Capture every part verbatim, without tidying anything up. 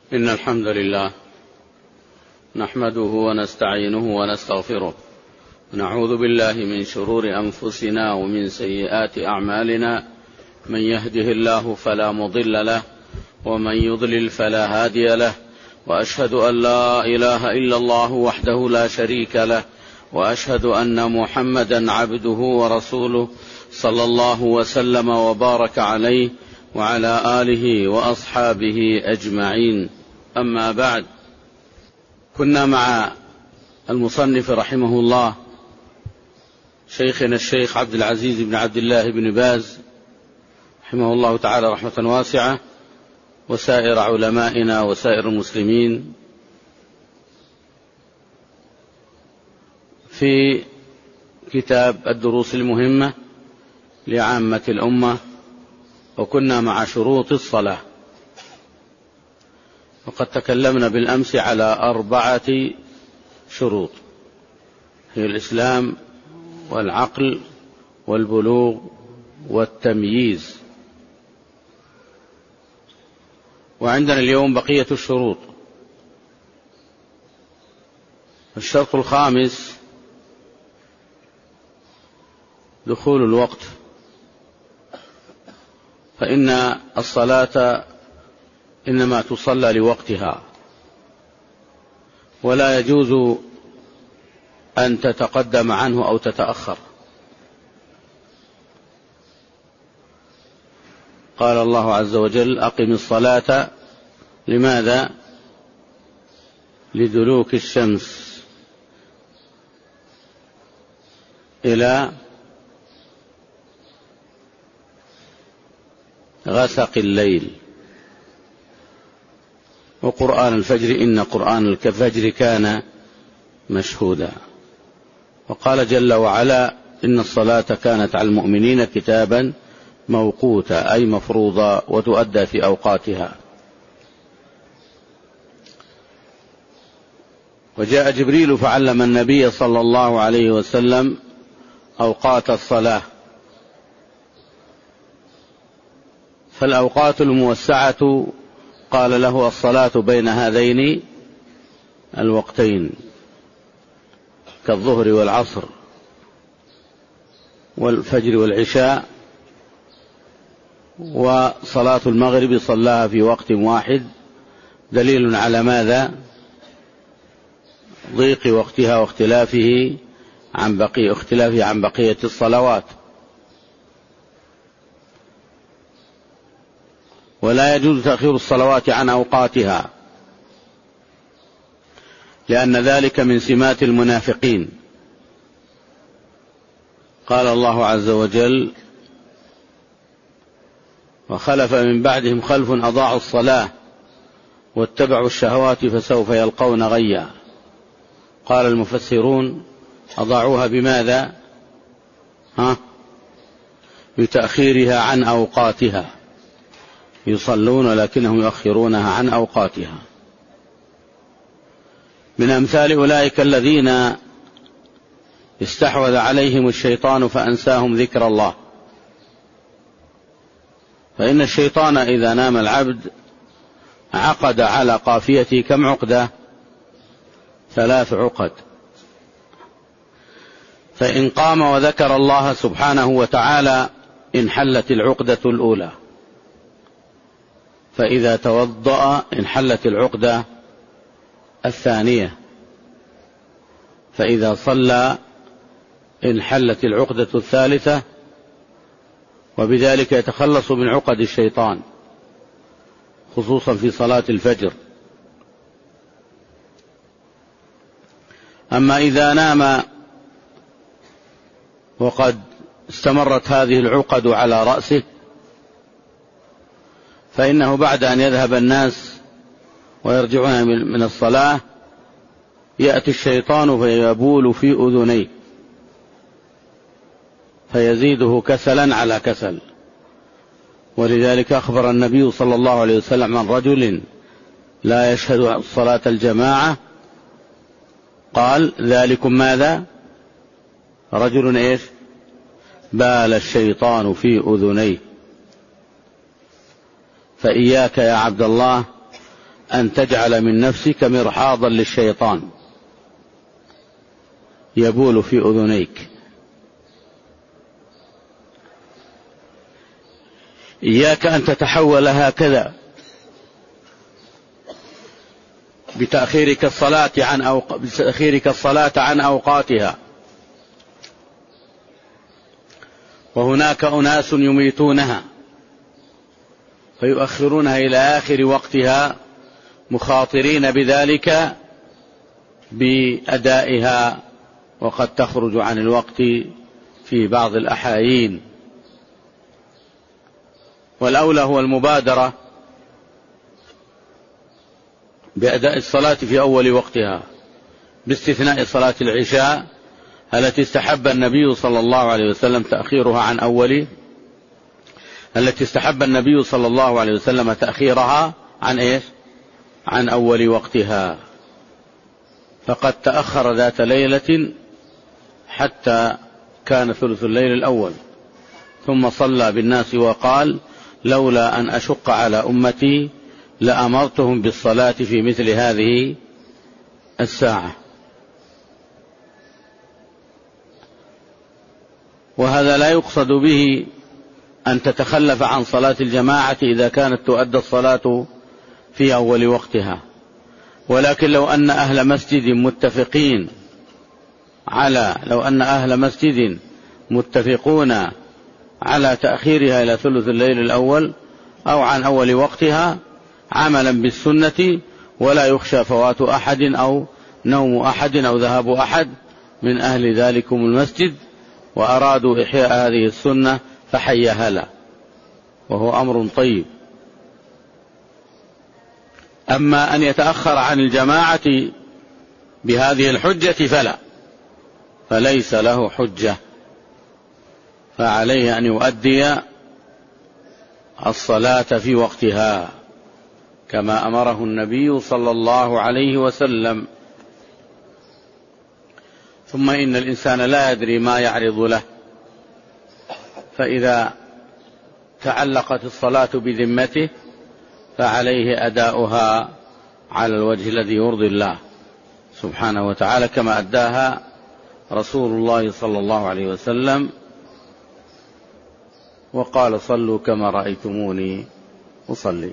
إن الحمد لله نحمده ونستعينه ونستغفره، ونعوذ بالله من شرور أنفسنا ومن سيئات أعمالنا، من يهده الله فلا مضل له ومن يضلل فلا هادي له، وأشهد أن لا إله إلا الله وحده لا شريك له، وأشهد أن محمدا عبده ورسوله صلى الله وسلم وبارك عليه وعلى آله وأصحابه أجمعين. أما بعد، كنا مع المصنف رحمه الله شيخنا الشيخ عبد العزيز بن عبد الله بن باز رحمه الله تعالى رحمة واسعة، وسائر علمائنا وسائر المسلمين، في كتاب الدروس المهمة لعامة الأمة، وكنا مع شروط الصلاة، وقد تكلمنا بالأمس على أربعة شروط، هي الإسلام والعقل والبلوغ والتمييز. وعندنا اليوم بقية الشروط. الشرط الخامس دخول الوقت، فإن الصلاة إنما تصلى لوقتها، ولا يجوز أن تتقدم عنه أو تتأخر. قال الله عز وجل: أقم الصلاة. لماذا؟ لدلوك الشمس إلى غسق الليل، وقرآن الفجر إن قرآن الفجر كان مشهودا. وقال جل وعلا: إن الصلاة كانت على المؤمنين كتابا موقوتا، أي مفروضا وتؤدى في أوقاتها. وجاء جبريل فعلم النبي صلى الله عليه وسلم أوقات الصلاة، فالأوقات الموسعة قال له: الصلاة بين هذين الوقتين، كالظهر والعصر والفجر والعشاء. وصلاة المغرب صلاها في وقت واحد، دليل على ماذا؟ ضيق وقتها واختلافه عن بقية اختلافه عن بقية الصلوات. ولا يجوز تأخير الصلوات عن أوقاتها، لأن ذلك من سمات المنافقين. قال الله عز وجل: وخلف من بعدهم خلف أضاعوا الصلاة واتبعوا الشهوات فسوف يلقون غيا. قال المفسرون: أضاعوها بماذا؟ ها؟ بتأخيرها عن أوقاتها، يصلون ولكنهم يؤخرونها عن أوقاتها. من أمثال أولئك الذين استحوذ عليهم الشيطان فأنساهم ذكر الله. فإن الشيطان إذا نام العبد عقد على قافيته كم عقدة؟ ثلاث عقد. فإن قام وذكر الله سبحانه وتعالى انحلت العقدة الأولى، فإذا توضأ انحلت العقدة الثانية، فإذا صلى انحلت العقدة الثالثة، وبذلك يتخلص من عقد الشيطان، خصوصا في صلاة الفجر. أما إذا نام وقد استمرت هذه العقد على رأسه، فإنه بعد أن يذهب الناس ويرجعون من الصلاة يأتي الشيطان فيبول في أذنيه، فيزيده كسلا على كسل. ولذلك أخبر النبي صلى الله عليه وسلم عن رجل لا يشهد صلاة الجماعة، قال: ذلكم ماذا؟ رجل إيش؟ بال الشيطان في أذنيه. فإياك يا عبد الله أن تجعل من نفسك مرحاضا للشيطان يبول في أذنيك. إياك أن تتحول هكذا بتأخيرك الصلاة عن أوق... بتأخيرك الصلاة عن أوقاتها. وهناك أناس يميتونها فيؤخرونها إلى آخر وقتها مخاطرين بذلك بأدائها، وقد تخرج عن الوقت في بعض الأحايين. والأولى هو المبادرة بأداء الصلاة في أول وقتها، باستثناء صلاة العشاء التي استحب النبي صلى الله عليه وسلم تأخيرها عن أول التي استحب النبي صلى الله عليه وسلم تأخيرها عن إيش؟ عن أول وقتها. فقد تأخر ذات ليلة حتى كان ثلث الليل الأول، ثم صلى بالناس وقال: لولا أن أشق على أمتي لأمرتهم بالصلاة في مثل هذه الساعة. وهذا لا يقصد به أن تتخلف عن صلاة الجماعة إذا كانت تؤدى الصلاة في أول وقتها، ولكن لو أن أهل مسجد متفقين على لو أن أهل مسجد متفقون على تأخيرها إلى ثلث الليل الأول أو عن أول وقتها عملا بالسنة، ولا يخشى فوات أحد أو نوم أحد أو ذهاب أحد من أهل ذلكم المسجد، وأرادوا إحياء هذه السنة فحي هلا، وهو أمر طيب. أما أن يتأخر عن الجماعة بهذه الحجة فلا، فليس له حجة، فعليه أن يؤدي الصلاة في وقتها كما أمره النبي صلى الله عليه وسلم. ثم إن الإنسان لا يدري ما يعرض له، فإذا تعلقت الصلاة بذمته فعليه أداؤها على الوجه الذي يرضي الله سبحانه وتعالى، كما أداها رسول الله صلى الله عليه وسلم وقال: صلوا كما رأيتموني أصلي.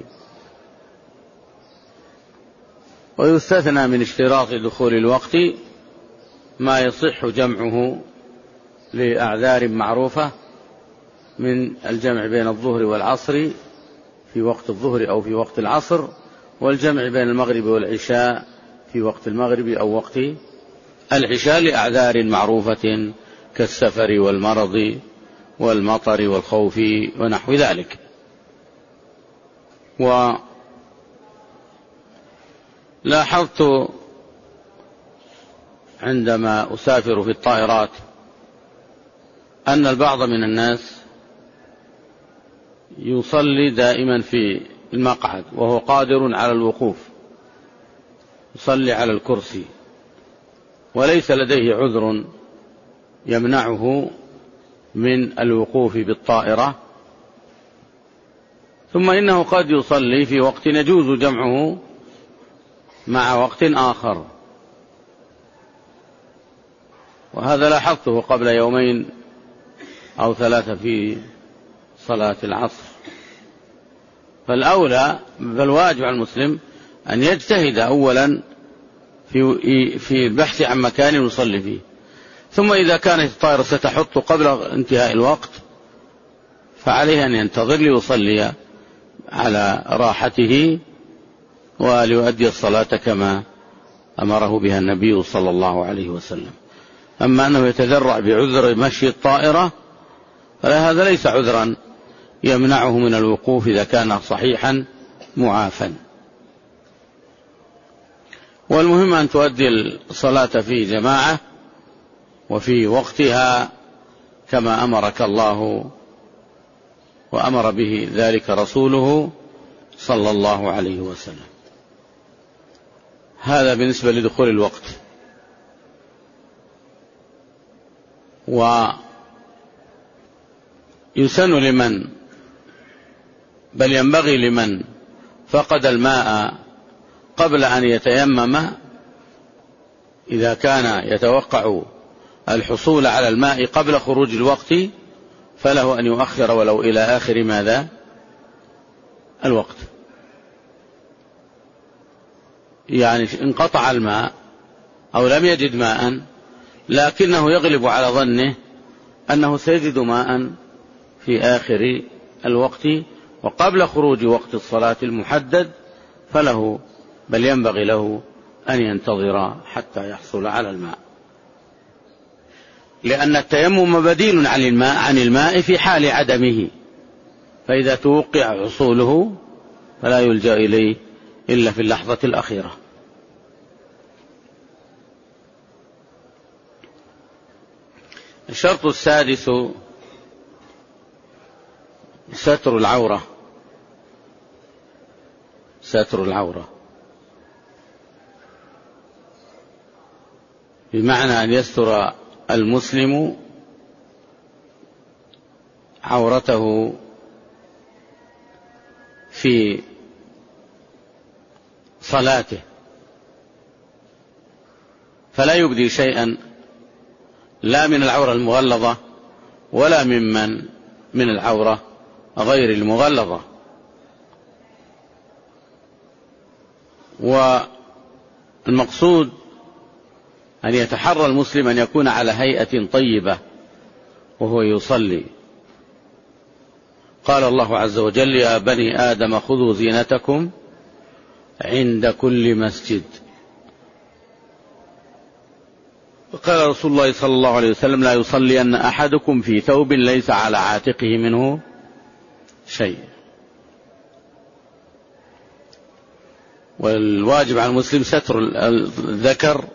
ويستثنى من اشتراط دخول الوقت ما يصح جمعه لأعذار معروفة من الجمع بين الظهر والعصر في وقت الظهر أو في وقت العصر، والجمع بين المغرب والعشاء في وقت المغرب أو وقت العشاء لأعذار معروفة كالسفر والمرض والمطر والخوف ونحو ذلك. ولاحظت عندما أسافر في الطائرات أن البعض من الناس يصلي دائما في المقعد وهو قادر على الوقوف، يصلي على الكرسي وليس لديه عذر يمنعه من الوقوف بالطائرة، ثم إنه قد يصلي في وقت يجوز جمعه مع وقت آخر. وهذا لاحظته قبل يومين أو ثلاثة في صلاة العصر. فالأولى فالواجب على المسلم أن يجتهد أولا في في البحث عن مكان يصلي فيه، ثم إذا كانت الطائرة ستحط قبل انتهاء الوقت فعليه أن ينتظر ليصلي على راحته وليؤدي الصلاة كما أمره بها النبي صلى الله عليه وسلم. أما أنه يتذرع بعذر مشي الطائرة فهذا ليس عذرا يمنعه من الوقوف إذا كان صحيحا معافا. والمهم أن تؤدي الصلاة في جماعة وفي وقتها كما أمرك الله وأمر به ذلك رسوله صلى الله عليه وسلم. هذا بالنسبة لدخول الوقت. ويسن لمن بل ينبغي لمن فقد الماء قبل أن يتيمم إذا كان يتوقع الحصول على الماء قبل خروج الوقت فله أن يؤخر ولو إلى آخر ماذا الوقت. يعني انقطع الماء أو لم يجد ماء لكنه يغلب على ظنه أنه سيجد ماء في آخر الوقت وقبل خروج وقت الصلاة المحدد، فله بل ينبغي له أن ينتظر حتى يحصل على الماء، لأن التيمم بديل عن الماء عن الماء في حال عدمه، فإذا توقع حصوله فلا يلجأ إليه إلا في اللحظة الأخيرة. الشرط السادس ستر العورة. ستر العورة بمعنى أن يستر المسلم عورته في صلاته، فلا يبدي شيئا لا من العورة المغلظة ولا ممن من العورة غير المغلظة. والمقصود أن يتحرى المسلم أن يكون على هيئة طيبة وهو يصلي. قال الله عز وجل: يا بني آدم خذوا زينتكم عند كل مسجد. وقال رسول الله صلى الله عليه وسلم: لا يصلين أحدكم في ثوب ليس على عاتقه منه شيء. والواجب على المسلم ستر الذكر،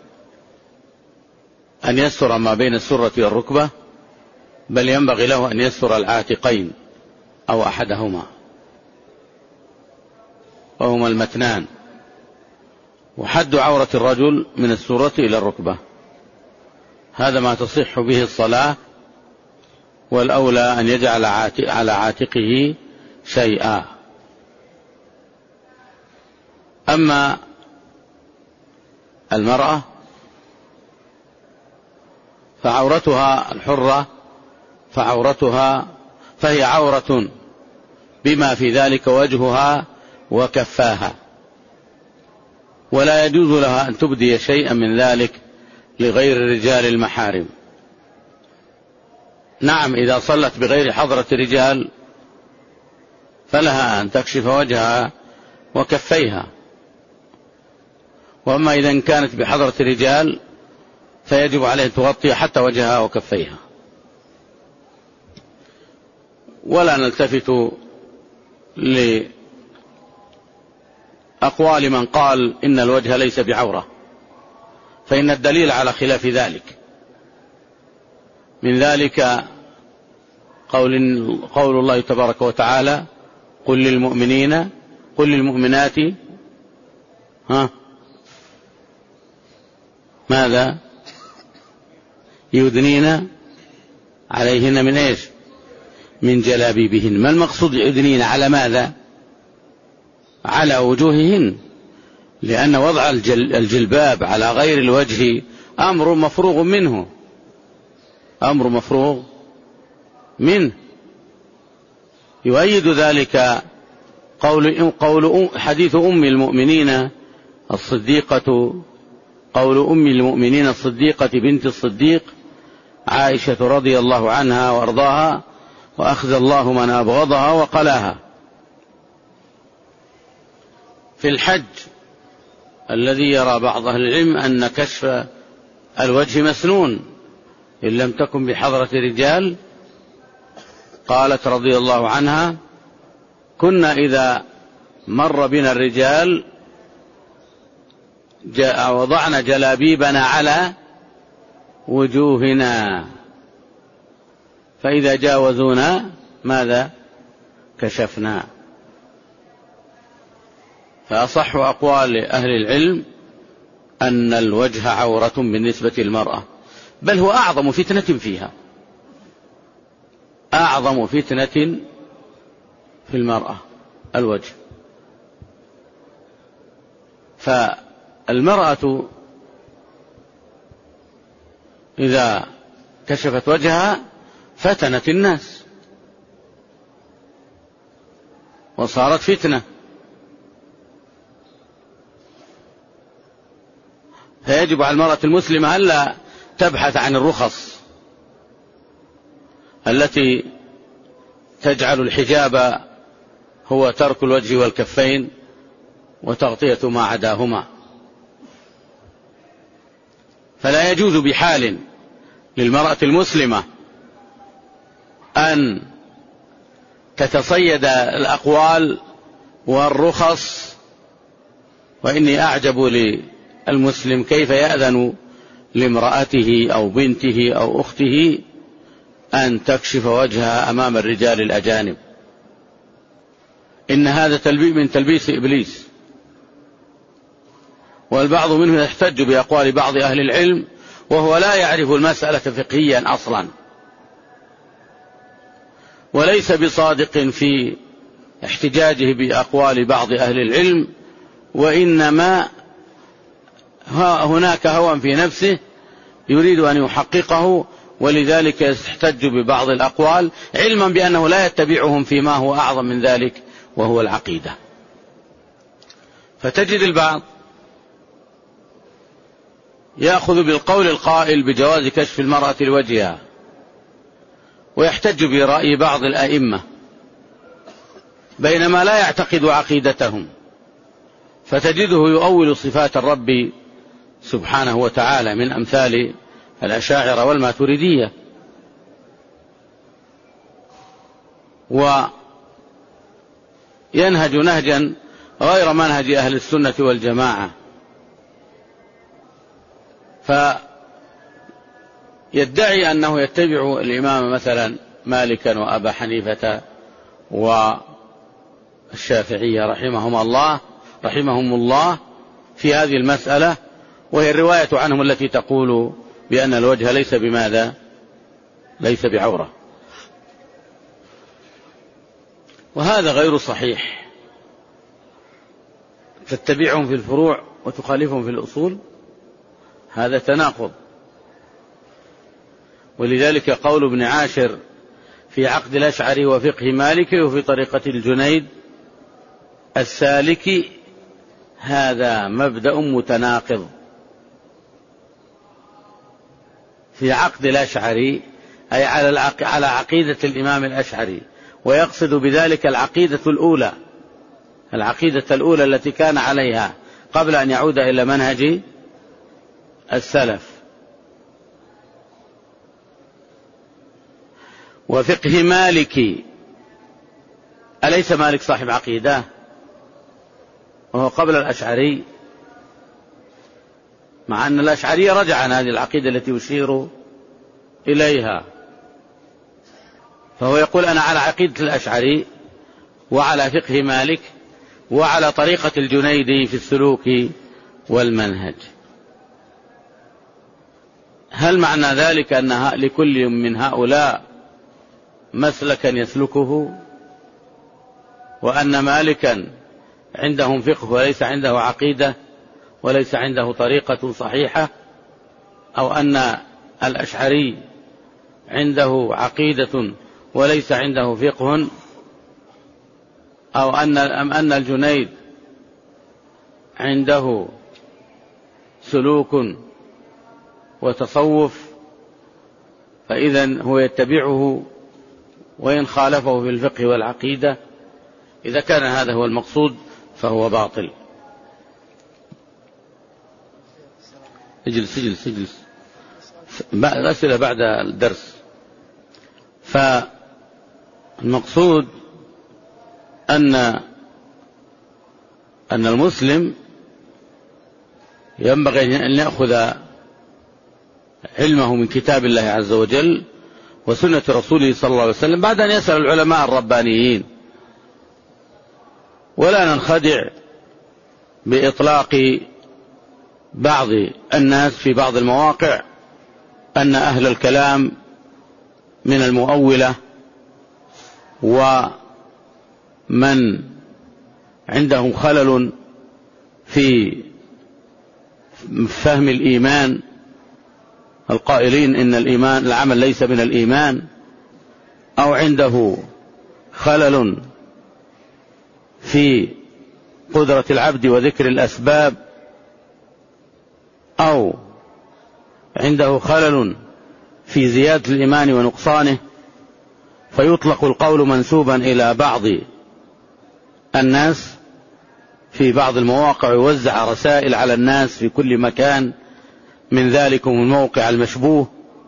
أن يستر ما بين السرة والركبة، بل ينبغي له أن يستر العاتقين أو أحدهما وهما المتنان. وحد عورة الرجل من السرة إلى الركبة، هذا ما تصح به الصلاة، والأولى أن يجعل على عاتقه شيئا. أما المرأة فعورتها الحرة فعورتها فهي عورة بما في ذلك وجهها وكفاها، ولا يجوز لها أن تبدي شيئا من ذلك لغير الرجال المحارم. نعم، إذا صلت بغير حضرة رجال فلها أن تكشف وجهها وكفيها، وأما إذا كانت بحضرة رجال فيجب عليه أن تغطي حتى وجهها وكفيها. ولا نلتفت لأقوال من قال إن الوجه ليس بعورة، فإن الدليل على خلاف ذلك. من ذلك قول, قول الله تبارك وتعالى: قل للمؤمنين قل للمؤمنات ها ماذا يدنين عليهن من ايش؟ من جلابيبهن. ما المقصود يدنين على ماذا؟ على وجوههن، لأن وضع الجلباب على غير الوجه أمر مفروغ منه، أمر مفروغ منه. يؤيد ذلك قول, قول حديث أم المؤمنين الصديقة قول أم المؤمنين الصديقة بنت الصديق عائشة رضي الله عنها وأرضاها: وأخذ الله من أبغضها وقلاها. في الحج الذي يرى بعض أهل العلم أن كشف الوجه مسنون إن لم تكن بحضرة رجال، قالت رضي الله عنها: كنا إذا مر بنا الرجال وضعنا جلابيبنا على وجوهنا، فإذا جاوزونا ماذا؟ كشفنا. فأصح أقوال أهل العلم أن الوجه عورة بالنسبة للمرأة، بل هو أعظم فتنة فيها، أعظم فتنة في المرأة الوجه. فالمرأة إذا كشفت وجهها فتنت الناس وصارت فتنة، فيجب على المرأة المسلمة ألا تبحث عن الرخص التي تجعل الحجاب هو ترك الوجه والكفين وتغطية ما عداهما. فلا يجوز بحال للمرأة المسلمة أن تتصيد الأقوال والرخص. وإني أعجب للمسلم كيف يأذن لامرأته أو بنته أو أخته أن تكشف وجهها أمام الرجال الأجانب. إن هذا تلبيس من تلبيس إبليس. والبعض منه يحتج بأقوال بعض أهل العلم وهو لا يعرف المسألة فقهيا أصلا، وليس بصادق في احتجاجه بأقوال بعض أهل العلم، وإنما هناك هوى في نفسه يريد أن يحققه، ولذلك يحتج ببعض الأقوال علما بأنه لا يتبعهم فيما هو أعظم من ذلك وهو العقيدة. فتجد البعض يأخذ بالقول القائل بجواز كشف المرأة لوجهها ويحتج برأي بعض الأئمة بينما لا يعتقد عقيدتهم، فتجده يؤول صفات الرب سبحانه وتعالى من أمثال الأشاعرة والماتريدية، وينهج نهجا غير منهج أهل السنة والجماعة. فيدعي أنه يتبع الإمام مثلا مالكا وأبا حنيفة والشافعية رحمهم الله رحمهم الله في هذه المسألة، وهي الرواية عنهم التي تقول بأن الوجه ليس بماذا ليس بعورة، وهذا غير صحيح. تتبعهم في الفروع وتخالفهم في الأصول، هذا تناقض. ولذلك قول ابن عاشر في عقد الأشعري وفقه مالك وفي طريقة الجنيد السالك هذا مبدأ متناقض. في عقد الأشعري أي على عقيدة الإمام الأشعري، ويقصد بذلك العقيدة الأولى العقيدة الأولى التي كان عليها قبل أن يعود إلى منهج السلف. وفقه مالك، أليس مالك صاحب عقيدة وهو قبل الأشعري، مع أن الأشعري رجع عن هذه العقيدة التي يشير إليها، فهو يقول أنا على عقيدة الأشعري وعلى فقه مالك وعلى طريقة الجنيدي في السلوك والمنهج. هل معنى ذلك أن لكل من هؤلاء مسلكا يسلكه، وأن مالكا عندهم فقه وليس عنده عقيدة وليس عنده طريقة صحيحة، أو أن الأشعري عنده عقيدة وليس عنده فقه، أو أن أم أن الجنيد عنده سلوك وتصوف فإذن هو يتبعه وإن خالفه في الفقه والعقيدة. إذا كان هذا هو المقصود فهو باطل. اجلس اجلس اجلس الأسئلة بعد الدرس. فالمقصود أن أن المسلم ينبغي أن يأخذ علمه من كتاب الله عز وجل وسنة رسوله صلى الله عليه وسلم بعد أن يسأل العلماء الربانيين، ولا ننخدع بإطلاق بعض الناس في بعض المواقع أن أهل الكلام من المؤولة ومن عندهم خلل في فهم الإيمان، القائلين إن الإيمان العمل ليس من الإيمان، أو عنده خلل في قدرة العبد وذكر الأسباب، أو عنده خلل في زيادة الإيمان ونقصانه، فيطلق القول منسوبا إلى بعض الناس في بعض المواقع، يوزع رسائل على الناس في كل مكان، من ذلكم الموقع المشبوه،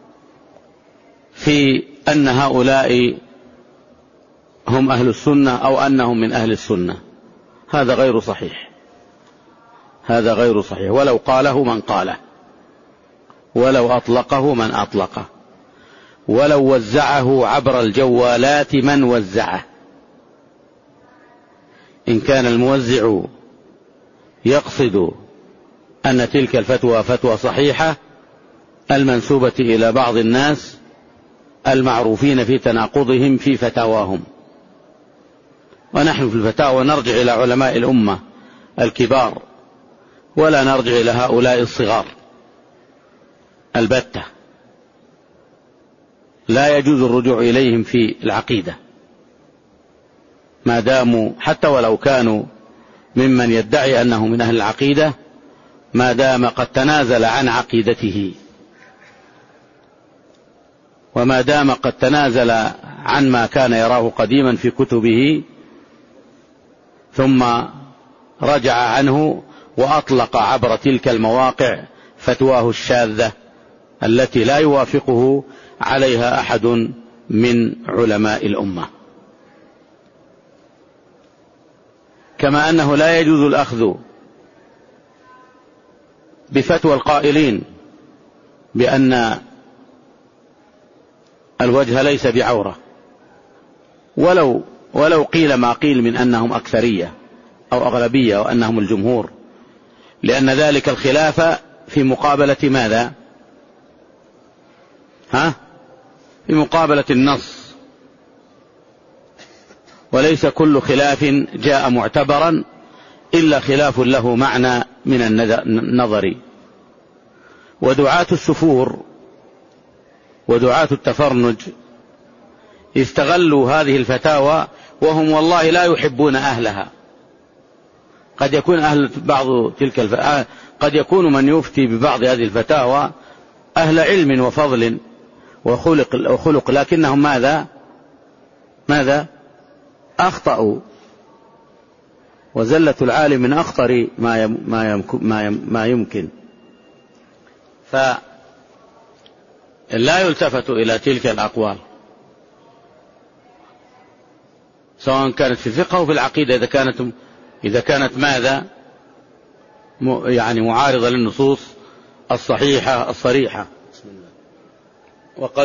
في أن هؤلاء هم أهل السنة أو أنهم من أهل السنة. هذا غير صحيح، هذا غير صحيح، ولو قاله من قاله، ولو أطلقه من أطلقه، ولو وزعه عبر الجوالات من وزعه. إن كان الموزع يقصد أن تلك الفتوى فتوى صحيحة المنسوبة إلى بعض الناس المعروفين في تناقضهم في فتاواهم، ونحن في الفتاوى نرجع إلى علماء الأمة الكبار، ولا نرجع إلى هؤلاء الصغار البتة، لا يجوز الرجوع إليهم في العقيدة ما داموا، حتى ولو كانوا ممن يدعي أنه من أهل العقيدة، ما دام قد تنازل عن عقيدته، وما دام قد تنازل عن ما كان يراه قديما في كتبه ثم رجع عنه وأطلق عبر تلك المواقع فتواه الشاذة التي لا يوافقه عليها أحد من علماء الأمة. كما أنه لا يجوز الأخذ بفتوى القائلين بأن الوجه ليس بعورة، ولو ولو قيل ما قيل من أنهم أكثرية أو أغلبية وأنهم الجمهور، لأن ذلك الخلاف في مقابلة ماذا؟ ها؟ في مقابلة النص، وليس كل خلاف جاء معتبرا إلا خلاف له معنى من النظر. ودعاة السفور ودعاة التفرنج استغلوا هذه الفتاوى وهم والله لا يحبون أهلها. قد يكون أهل بعض تلك الف... قد يكون من يفتي ببعض هذه الفتاوى أهل علم وفضل وخلق, وخلق لكنهم ماذا ماذا أخطأوا، وزلة العالم من أخطر ما يم... ما, يمكن... ما, يم... ما يمكن. فلا يلتفت إلى تلك الأقوال سواء كانت في الفقه أو في العقيدة، إذا كانت إذا كانت ماذا يعني معارضة للنصوص الصحيحة الصريحة. بسم الله. وقد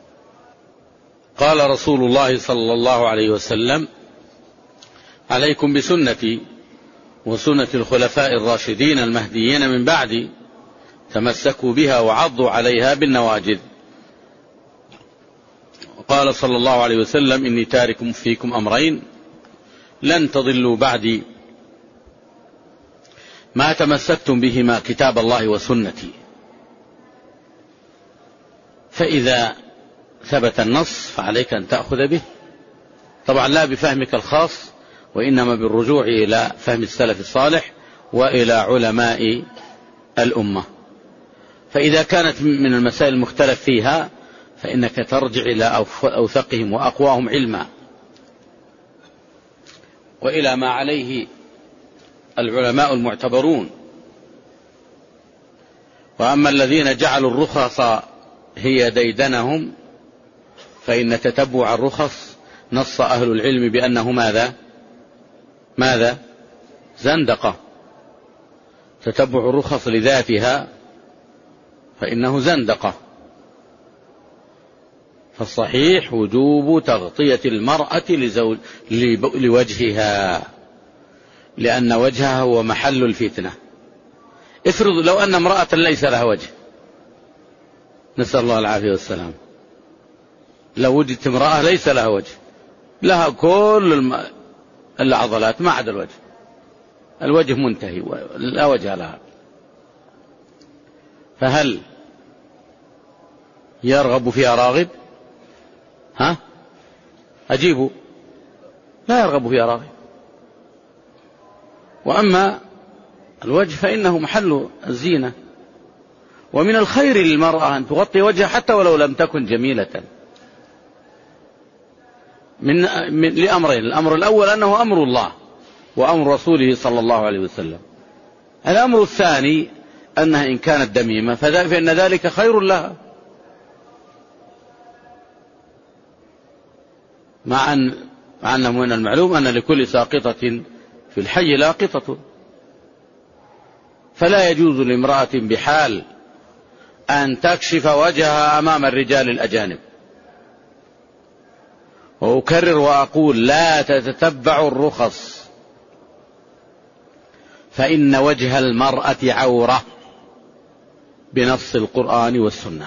قال رسول الله صلى الله عليه وسلم: عليكم بسنتي وسنة الخلفاء الراشدين المهديين من بعدي، تمسكوا بها وعضوا عليها بالنواجذ. وقال صلى الله عليه وسلم: إني تارك فيكم أمرين لن تضلوا بعدي ما تمسكتم بهما كتاب الله وسنتي. فإذا ثبت النص فعليك أن تأخذ به، طبعا لا بفهمك الخاص، وإنما بالرجوع إلى فهم السلف الصالح وإلى علماء الأمة. فإذا كانت من المسائل المختلف فيها فإنك ترجع إلى أوثقهم وأقواهم علما وإلى ما عليه العلماء المعتبرون. وأما الذين جعلوا الرخص هي ديدنهم فإن تتبع الرخص نص أهل العلم بأنه ماذا ماذا زندقة. تتبع الرخص لذاتها فإنه زندقة. فالصحيح وجوب تغطية المرأة لزوج لوجهها، لأن وجهها هو محل الفتنة. افرض لو أن امرأة ليس لها وجه، نسأل الله العافية والسلام، لو وجدت امرأة ليس لها وجه، لها كل العضلات ما عدا الوجه، الوجه منتهي لا وجه لها، فهل يرغب فيها راغب؟ ها؟ أجيبوا، لا يرغب فيها راغب. وأما الوجه فإنه محل الزينة، ومن الخير للمرأة أن تغطي وجهها حتى ولو لم تكن جميلة، من, من لأمرين: الأمر الأول أنه أمر الله وأمر رسوله صلى الله عليه وسلم. الأمر الثاني أنها إن كانت دميمة فإن ذلك خير لها، مع أن مع أنه من المعلوم أن لكل ساقطة في الحي لاقطة، فلا يجوز لامرأة بحال أن تكشف وجهها أمام الرجال الأجانب. وأكرر وأقول: لا تتتبعوا الرخص، فإن وجه المرأة عورة بنص القرآن والسنة،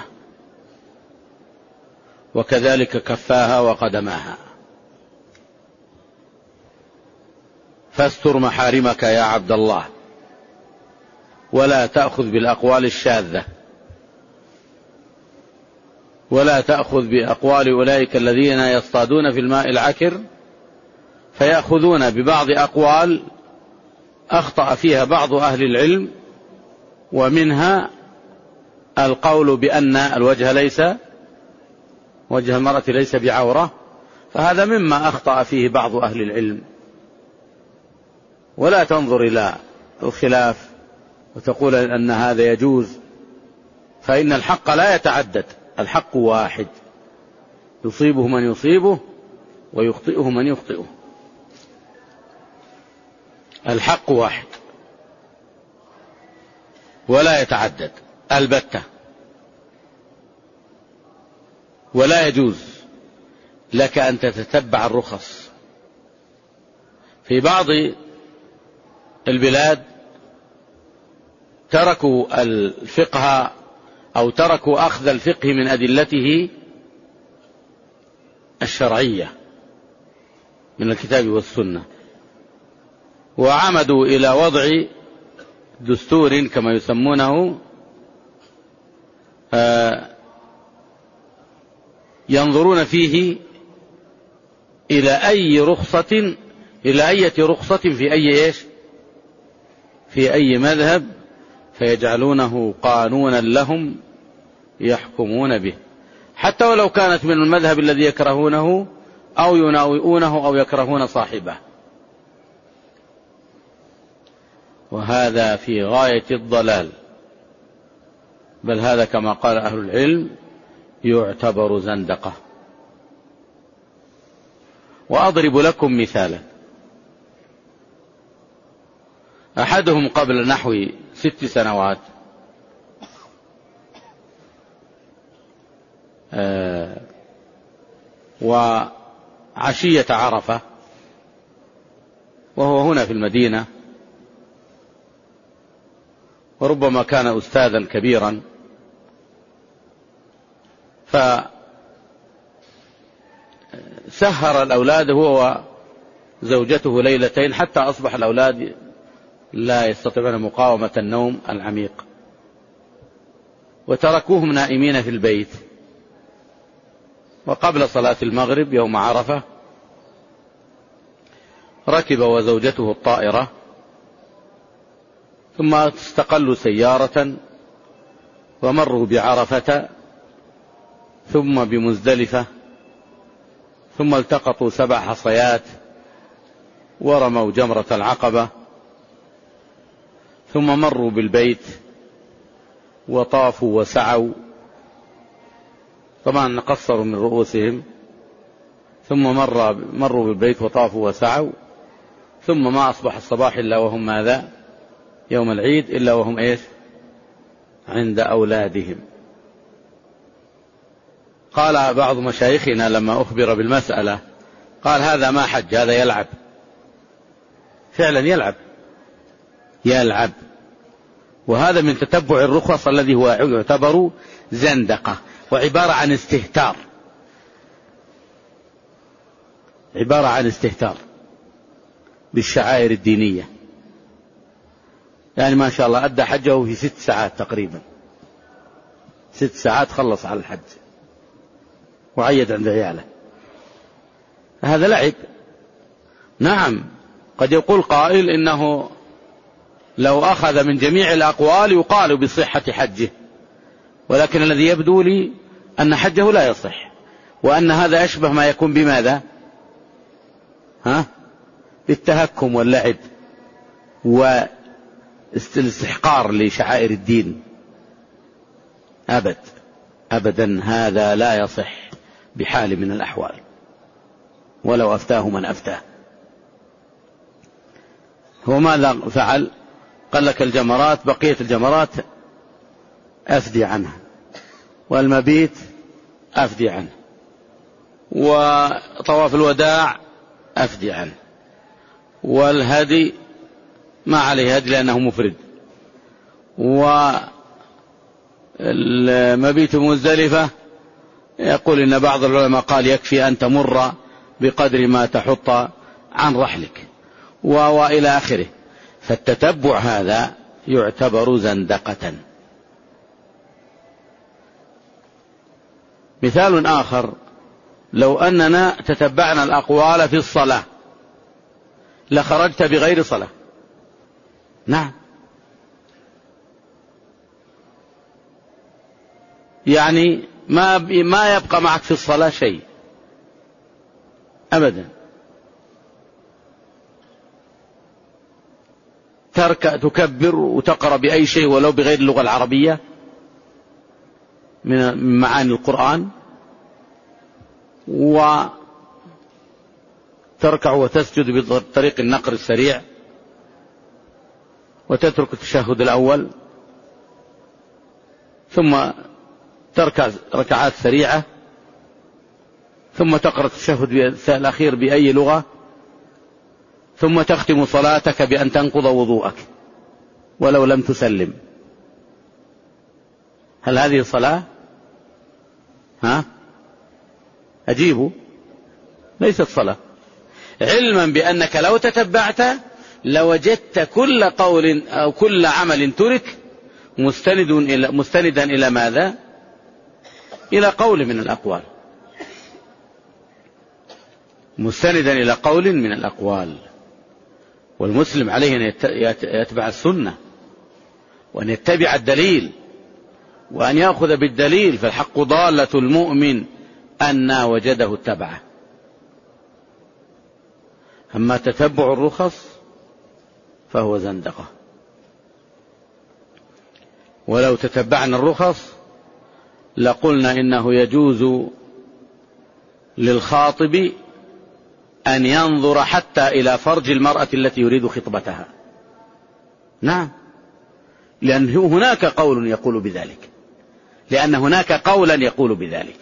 وكذلك كفاها وقدماها. فاستر محارمك يا عبد الله، ولا تأخذ بالأقوال الشاذة، ولا تأخذ بأقوال أولئك الذين يصطادون في الماء العكر فيأخذون ببعض أقوال أخطأ فيها بعض أهل العلم، ومنها القول بأن الوجه ليس وجه المرأة ليس بعورة، فهذا مما أخطأ فيه بعض أهل العلم. ولا تنظر إلى الخلاف وتقول أن هذا يجوز، فإن الحق لا يتعدد، الحق واحد، يصيبه من يصيبه ويخطئه من يخطئه. الحق واحد ولا يتعدد البتة. ولا يجوز لك أن تتتبع الرخص. في بعض البلاد تركوا الفقه أو تركوا أخذ الفقه من أدلته الشرعية من الكتاب والسنة، وعمدوا إلى وضع دستور كما يسمونه ينظرون فيه إلى أي رخصة إلى أي رخصة في أي إيش في أي مذهب، فيجعلونه قانونا لهم يحكمون به، حتى ولو كانت من المذهب الذي يكرهونه أو يناوئونه أو يكرهون صاحبه. وهذا في غاية الضلال، بل هذا كما قال أهل العلم يعتبر زندقة. وأضرب لكم مثالا: أحدهم قبل نحو ست سنوات آه وعشية عرفة، وهو هنا في المدينة، وربما كان أستاذا كبيرا، فسهر الأولاد هو وزوجته ليلتين حتى أصبح الأولاد لا يستطيعون مقاومة النوم العميق، وتركوهم نائمين في البيت. وقبل صلاة المغرب يوم عرفة ركب وزوجته الطائرة، ثم استقلوا سيارة ومروا بعرفة ثم بمزدلفة، ثم التقطوا سبع حصيات ورموا جمرة العقبة، ثم مروا بالبيت وطافوا وسعوا، طبعا قصروا من رؤوسهم، ثم مر مروا بالبيت وطافوا وسعوا، ثم ما أصبح الصباح إلا وهم ماذا يوم العيد إلا وهم إيش عند أولادهم. قال بعض مشايخنا لما أخبر بالمسألة قال: هذا ما حج، هذا يلعب. فعلا يلعب يلعب وهذا من تتبع الرخص الذي هو يعتبر زندقة، وعبارة عن استهتار، عبارة عن استهتار بالشعائر الدينية. يعني ما شاء الله أدى حجه في ست ساعات تقريبا، ست ساعات خلص على الحج وعيد عند عياله، هذا لعب. نعم، قد يقول قائل إنه لو أخذ من جميع الأقوال يقال بصحة حجه، ولكن الذي يبدو لي أن حجه لا يصح، وأن هذا أشبه ما يكون بماذا؟ ها؟ بالتهكم واللعب والاستحقار لشعائر الدين. أبد أبدا، هذا لا يصح بحال من الأحوال، ولو أفتاه من أفتاه. هو ماذا فعل؟ قال لك الجمرات، بقية الجمرات أفدي عنها، والمبيت أفدي عنه، وطواف الوداع أفدي عنه، والهدي ما عليه هدي لأنه مفرد، والمبيت مزدلفة يقول إن بعض العلماء قال يكفي أن تمر بقدر ما تحط عن رحلك، وإلى آخره. فالتتبع هذا يعتبر زندقة. مثال آخر، لو أننا تتبعنا الأقوال في الصلاة لخرجت بغير صلاة. نعم، يعني ما ما يبقى معك في الصلاة شيء أبدا. ترك تكبر وتقرأ بأي شيء ولو بغير اللغة العربية من معاني القرآن، وتركع وتسجد بطريق النقر السريع، وتترك التشهد الأول، ثم تركع ركعات سريعة، ثم تقرأ التشهد الأخير بأي لغة، ثم تختم صلاتك بأن تنقض وضوءك ولو لم تسلم. هل هذه صلاة؟ ها؟ أجيبوا، ليست صلاة. علما بأنك لو تتبعت لوجدت كل قول أو كل عمل ترك مستند إلى مستندا إلى ماذا؟ إلى قول من الأقوال، مستندا إلى قول من الأقوال. والمسلم عليه أن يتبع السنة، وأن يتبع الدليل، وأن يأخذ بالدليل. فالحق ضالة المؤمن أن وجده اتبعه. أما تتبع الرخص فهو زندقة. ولو تتبعنا الرخص لقلنا إنه يجوز للخاطب أن ينظر حتى إلى فرج المرأة التي يريد خطبتها. نعم، لأن هناك قول يقول بذلك، لأن هناك قولا يقول بذلك.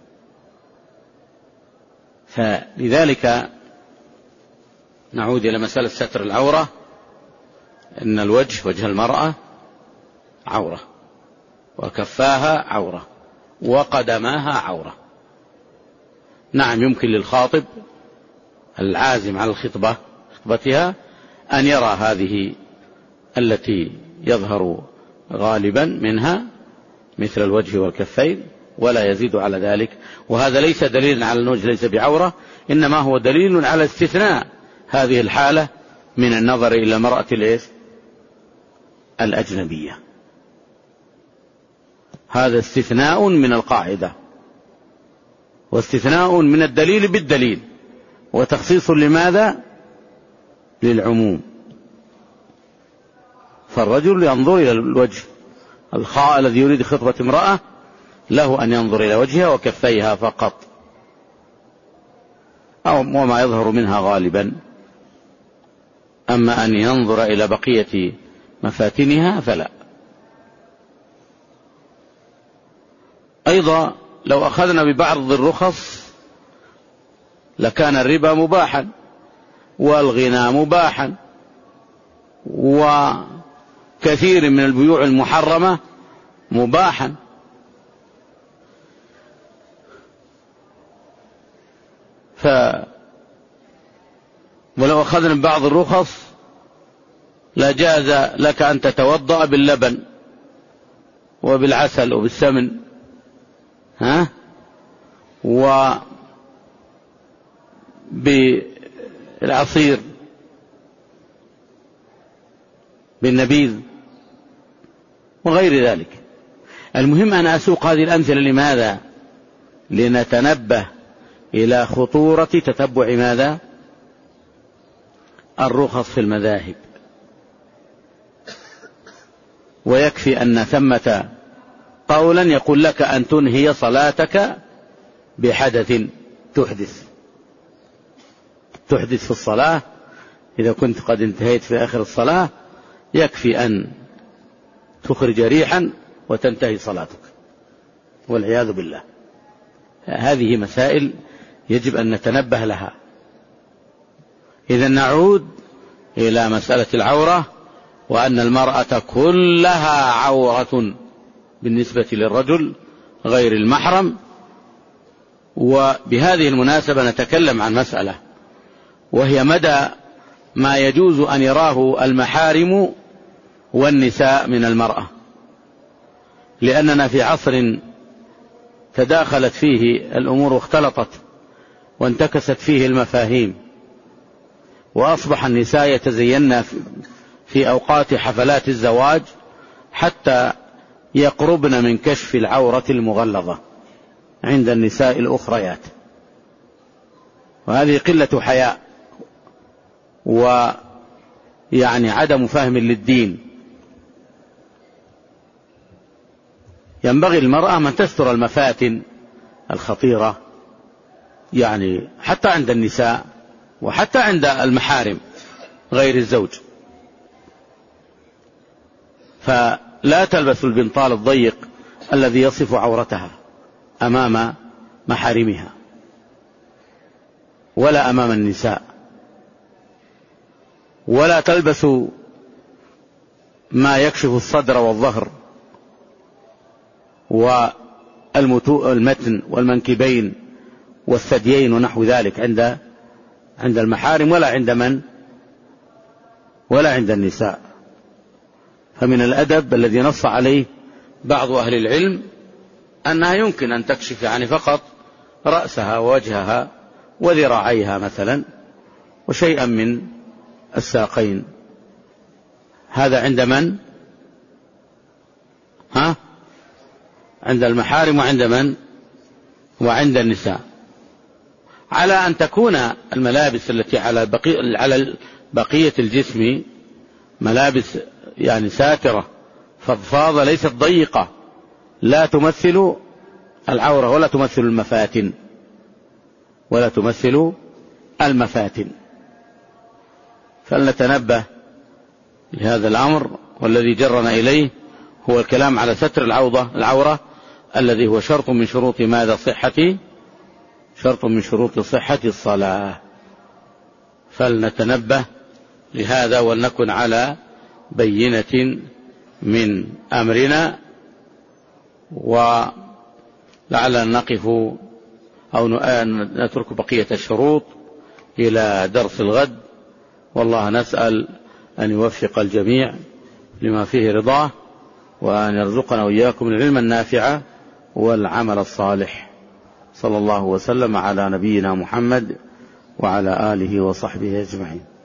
فلذلك نعود إلى مسألة ستر العورة، إن الوجه، وجه المرأة عورة، وكفاها عورة، وقدماها عورة. نعم، يمكن للخاطب العازم على الخطبة خطبتها أن يرى هذه التي يظهر غالبا منها مثل الوجه والكفين، ولا يزيد على ذلك. وهذا ليس دليلا على الوجه ليس بعورة، إنما هو دليل على استثناء هذه الحالة من النظر إلى المرأة الأجنبية. هذا استثناء من القاعدة، واستثناء من الدليل بالدليل، وتخصيص لماذا؟ للعموم. فالرجل ينظر إلى الوجه، الخاء الذي يريد خطبة امرأة له أن ينظر إلى وجهها وكفيها فقط، أو وما يظهر منها غالبا. أما أن ينظر إلى بقية مفاتنها فلا. أيضا لو أخذنا ببعض الرخص لكان الربا مباحا، والغنى مباحا، وكثير من البيوع المحرمة مباحا. ف ولو أخذنا ببعض الرخص لجاز لك أن تتوضأ باللبن وبالعسل وبالسمن، ها، وبالعصير، بالنبيذ وغير ذلك. المهم أنا أسوق هذه الأمثلة لماذا؟ لنتنبه إلى خطورة تتبع ماذا؟ الرخص في المذاهب. ويكفي أن ثمة قولا يقول لك أن تنهي صلاتك بحدث تحدث تحدث في الصلاة. إذا كنت قد انتهيت في آخر الصلاة يكفي أن تخرج ريحا وتنتهي صلاتك والعياذ بالله. هذه مسائل يجب أن نتنبه لها. إذا نعود إلى مسألة العورة، وأن المرأة كلها عورة بالنسبة للرجل غير المحرم. وبهذه المناسبة نتكلم عن مسألة، وهي مدى ما يجوز أن يراه المحارم والنساء من المرأة، لأننا في عصر تداخلت فيه الأمور واختلطت وانتكست فيه المفاهيم، وأصبح النساء يتزين في أوقات حفلات الزواج حتى يقربن من كشف العورة المغلظة عند النساء الأخريات، وهذه قلة حياء ويعني عدم فهم للدين. ينبغي المرأة من تستر المفاتن الخطيرة، يعني حتى عند النساء وحتى عند المحارم غير الزوج، فلا تلبس البنطال الضيق الذي يصف عورتها أمام محارمها ولا أمام النساء، ولا تلبس ما يكشف الصدر والظهر والمتن والمنكبين والثديين ونحو ذلك عند عند المحارم، ولا عند من ولا عند النساء. فمن الأدب الذي نص عليه بعض أهل العلم أنها يمكن أن تكشف يعني فقط رأسها ووجهها وذراعيها مثلا وشيئا من الساقين. هذا عند من؟ ها؟ عند المحارم وعند من؟ وعند النساء، على أن تكون الملابس التي على بقية, على بقية الجسم ملابس يعني ساترة فضفاضة ليست ضيقة، لا تمثل العورة ولا تمثل المفاتن ولا تمثل المفاتن. فلنتنبه لهذا الأمر، والذي جرنا إليه هو الكلام على ستر العوضة العورة الذي هو شرط من شروط ماذا؟ صحة شرط من شروط صحة الصلاة. فلنتنبه لهذا ولنكن على بينة من أمرنا، ولعلنا نقف أو نترك بقية الشروط إلى درس الغد، والله نسأل أن يوفق الجميع لما فيه رضاه، وأن يرزقنا وإياكم العلم النافع والعمل الصالح. صلى الله وسلم على نبينا محمد وعلى آله وصحبه أجمعين.